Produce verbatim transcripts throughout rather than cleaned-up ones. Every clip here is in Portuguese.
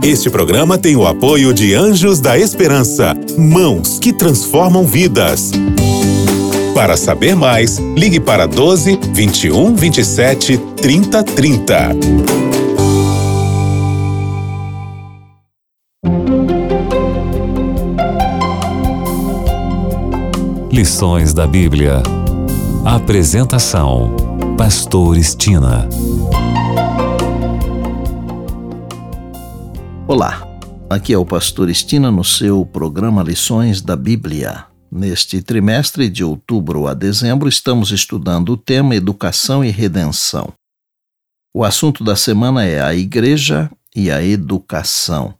Este programa tem o apoio de Anjos da Esperança, mãos que transformam vidas. Para saber mais, ligue para doze, vinte e um, vinte e sete, trinta, trinta. Lições da Bíblia. Apresentação: Pastor Estina. Olá, aqui é o Pastor Estina no seu programa Lições da Bíblia. Neste trimestre de outubro a dezembro, estamos estudando o tema Educação e Redenção. O assunto da semana é a Igreja e a Educação.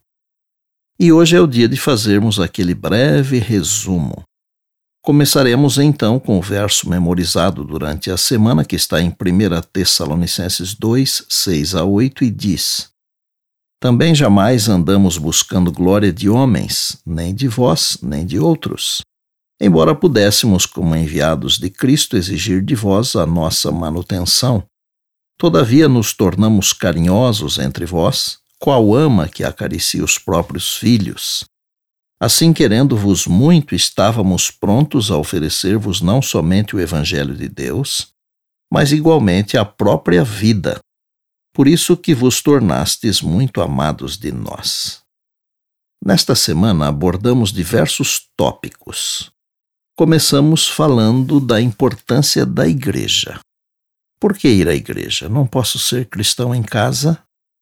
E hoje é o dia de fazermos aquele breve resumo. Começaremos então com o verso memorizado durante a semana, que está em primeira Tessalonicenses dois, seis a oito, e diz: Também jamais andamos buscando glória de homens, nem de vós, nem de outros. Embora pudéssemos, como enviados de Cristo, exigir de vós a nossa manutenção, todavia nos tornamos carinhosos entre vós, qual ama que acaricia os próprios filhos. Assim, querendo-vos muito, estávamos prontos a oferecer-vos não somente o Evangelho de Deus, mas igualmente a própria vida. Por isso que vos tornastes muito amados de nós. Nesta semana abordamos diversos tópicos. Começamos falando da importância da igreja. Por que ir à igreja? Não posso ser cristão em casa?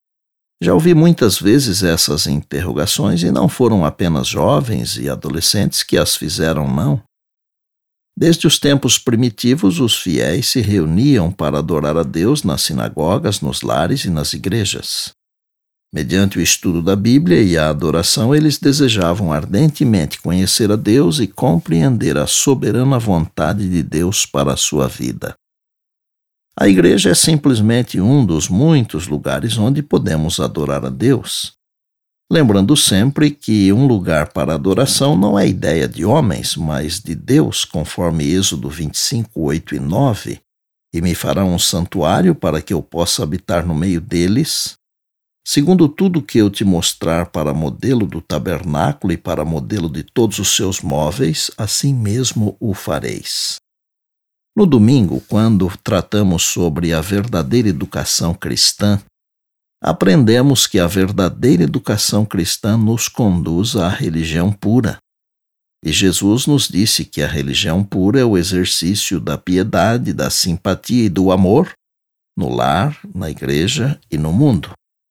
Já ouvi muitas vezes essas interrogações e não foram apenas jovens e adolescentes que as fizeram, não. Desde os tempos primitivos, os fiéis se reuniam para adorar a Deus nas sinagogas, nos lares e nas igrejas. Mediante o estudo da Bíblia e a adoração, eles desejavam ardentemente conhecer a Deus e compreender a soberana vontade de Deus para a sua vida. A igreja é simplesmente um dos muitos lugares onde podemos adorar a Deus. Lembrando sempre que um lugar para adoração não é ideia de homens, mas de Deus, conforme Êxodo vinte e cinco, oito e nove, e me farão um santuário para que eu possa habitar no meio deles, segundo tudo que eu te mostrar para modelo do tabernáculo e para modelo de todos os seus móveis, assim mesmo o fareis. No domingo, quando tratamos sobre a verdadeira educação cristã, aprendemos que a verdadeira educação cristã nos conduz à religião pura. E Jesus nos disse que a religião pura é o exercício da piedade, da simpatia e do amor no lar, na igreja e no mundo.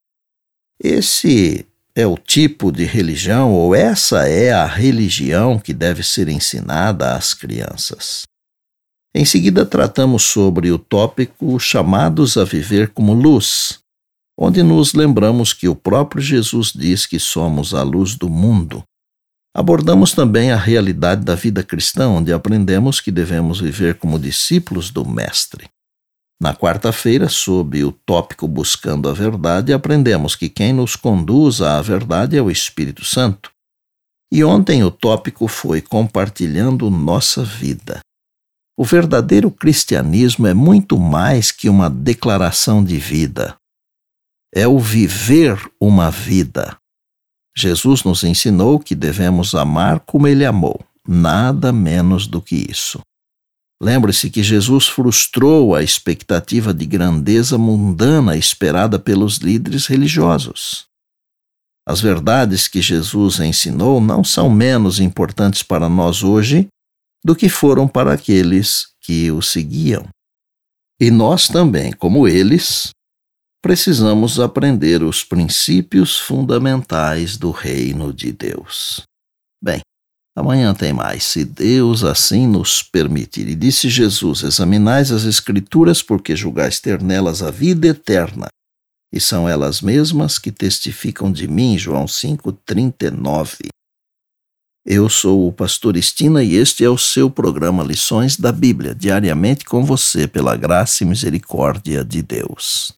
Esse é o tipo de religião, ou essa é a religião que deve ser ensinada às crianças. Em seguida, tratamos sobre o tópico chamados a viver como luz, onde nos lembramos que o próprio Jesus diz que somos a luz do mundo. Abordamos também a realidade da vida cristã, onde aprendemos que devemos viver como discípulos do Mestre. Na quarta-feira, sob o tópico Buscando a Verdade, aprendemos que quem nos conduz à verdade é o Espírito Santo. E ontem o tópico foi Compartilhando Nossa Vida. O verdadeiro cristianismo é muito mais que uma declaração de vida. É o viver uma vida. Jesus nos ensinou que devemos amar como Ele amou, nada menos do que isso. Lembre-se que Jesus frustrou a expectativa de grandeza mundana esperada pelos líderes religiosos. As verdades que Jesus ensinou não são menos importantes para nós hoje do que foram para aqueles que o seguiam. E nós também, como eles, precisamos aprender os princípios fundamentais do reino de Deus. Bem, amanhã tem mais, se Deus assim nos permitir. E disse Jesus: examinais as Escrituras, porque julgais ter nelas a vida eterna, e são elas mesmas que testificam de mim. João cinco, trinta e nove. Eu sou o Pastor Estina e este é o seu programa Lições da Bíblia, diariamente com você, pela graça e misericórdia de Deus.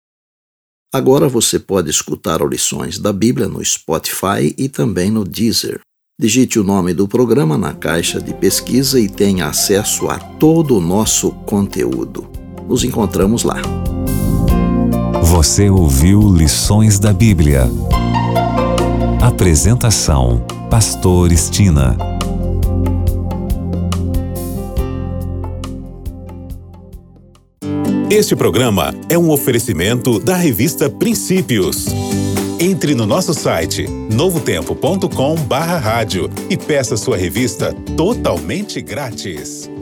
Agora você pode escutar Lições da Bíblia no Spotify e também no Deezer. Digite o nome do programa na caixa de pesquisa e tenha acesso a todo o nosso conteúdo. Nos encontramos lá. Você ouviu Lições da Bíblia. Apresentação: Pastor Estina. Este programa é um oferecimento da revista Princípios. Entre no nosso site novo tempo ponto com barra rádio e peça sua revista totalmente grátis.